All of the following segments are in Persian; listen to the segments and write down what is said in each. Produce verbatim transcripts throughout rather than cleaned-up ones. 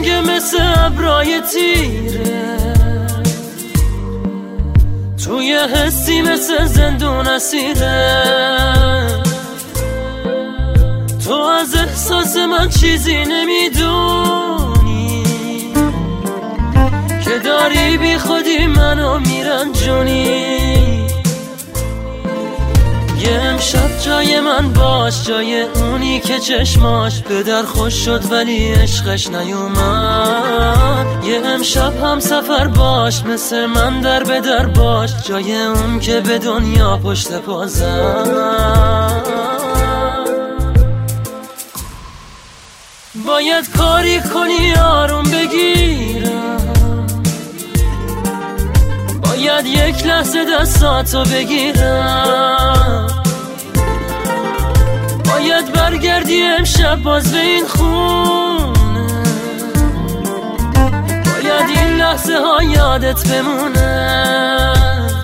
رنگ مثل ابرای تیره، توی حسی مثل زندون اسیره. تو از احساس من چیزی نمیدونی که داری بی خودی منو میرنجونی. یه امشب جای من باش، جای اونی که چشماش به در خوش شد ولی عشقش نیومد. یه امشب هم سفر باش، مثل من در به در باش، جای اون که به دنیا پشت پا زد. باید کاری کنی آروم بگیرم، باید یک لحظه دستاتو بگیرم، باید برگردی امشب باز به این خونه، باید این لحظه ها یادت بمونه.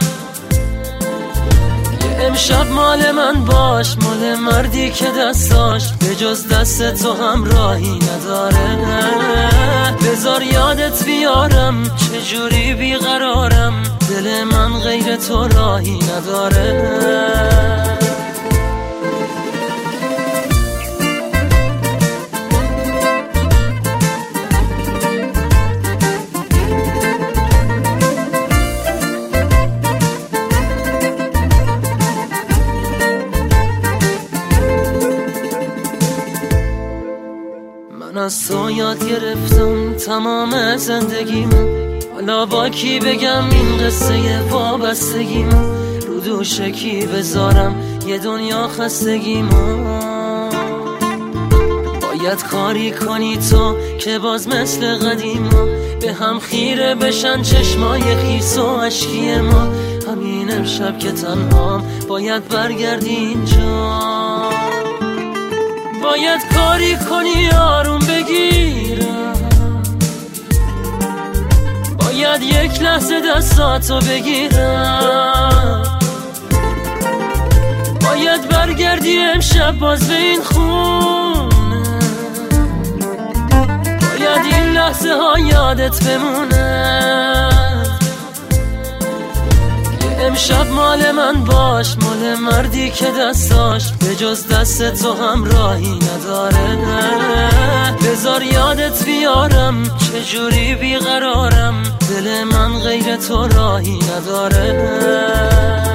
امشب مال من باش، مال مردی که دستاش به جز دست تو هم راهی نداره. بذار یادت بیارم چجوری بیقرارم، دل من غیر تو راهی نداره. من از تو یاد گرفتم تمام زندگیم، حالا با کی بگم این قصه وابستگیم، رو دوش کی بذارم یه دنیا خستگیم. باید کاری کنی تو که باز مثل قدیم به هم خیره بشن چشمای خیس و عشقی ما. همین امشب که تنهام باید برگردی اینجا، باید کاری کنی آروم بگیرم، باید یک لحظه دستاتو بگیرم، باید برگردی امشب باز به این خونه، باید این لحظه ها یادت بمونه. امشب مال من باش، مال مردی که دستاش به جز دست تو هم راهی نداره. بذار یادت بیارم چجوری بیقرارم، دل من غیر تو راهی نداره.